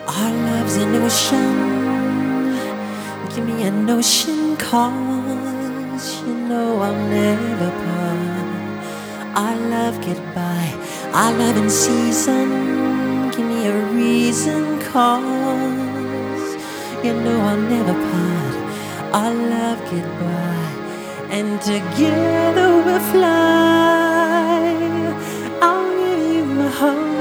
Our love's an ocean. Give me an ocean, 'cause you know I'll never part. Our love get by, our love in season. Give me a reason, 'cause you know I'll never part. Our love get by, and together we'll fly. I'll give you my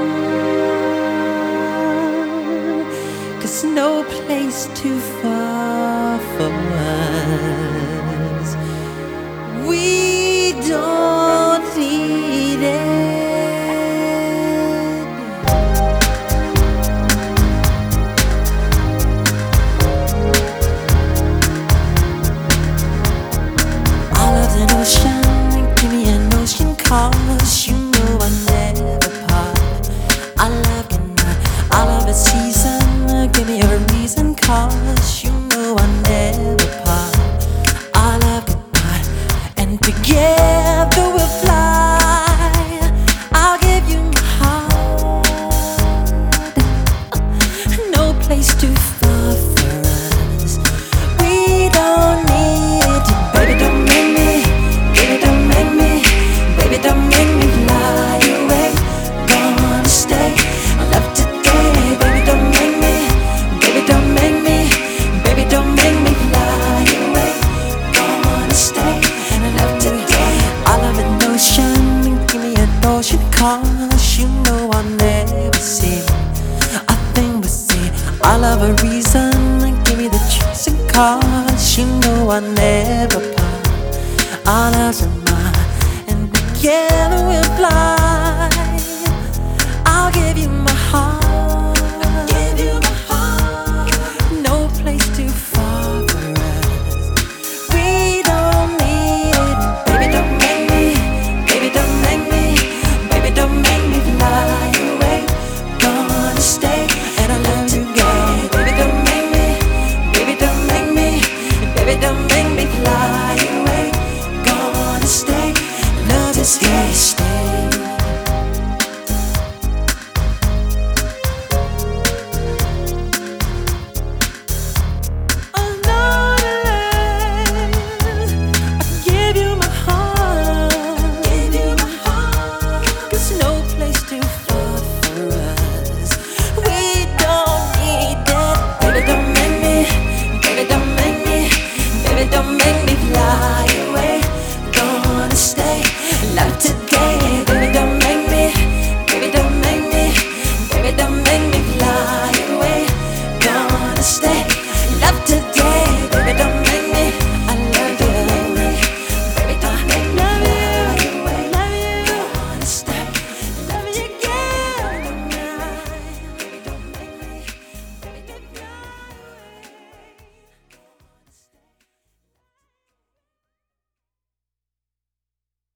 heart, 'cause no place too far for us. We don't need it. All of an ocean, give me an ocean, 'cause you know I never part. I love you not, I love a season. Give me a reason, 'cause you know I never part. I love you not, and together we'll fly. I'll give you my heart. No place too far for us. We don't need it. Baby, don't make me, baby, don't make me, baby, don't make me fly away. Gonna stay, love today. Baby, don't make me, baby, don't make me, baby, don't make me fly away. Gonna stay, and I love today. I love an ocean, give me an ocean, 'cause you know I'll never see a thing but see. I love a reason, give me the truth, 'cause you know I'll never part. Our love's a mine, and together we'll fly.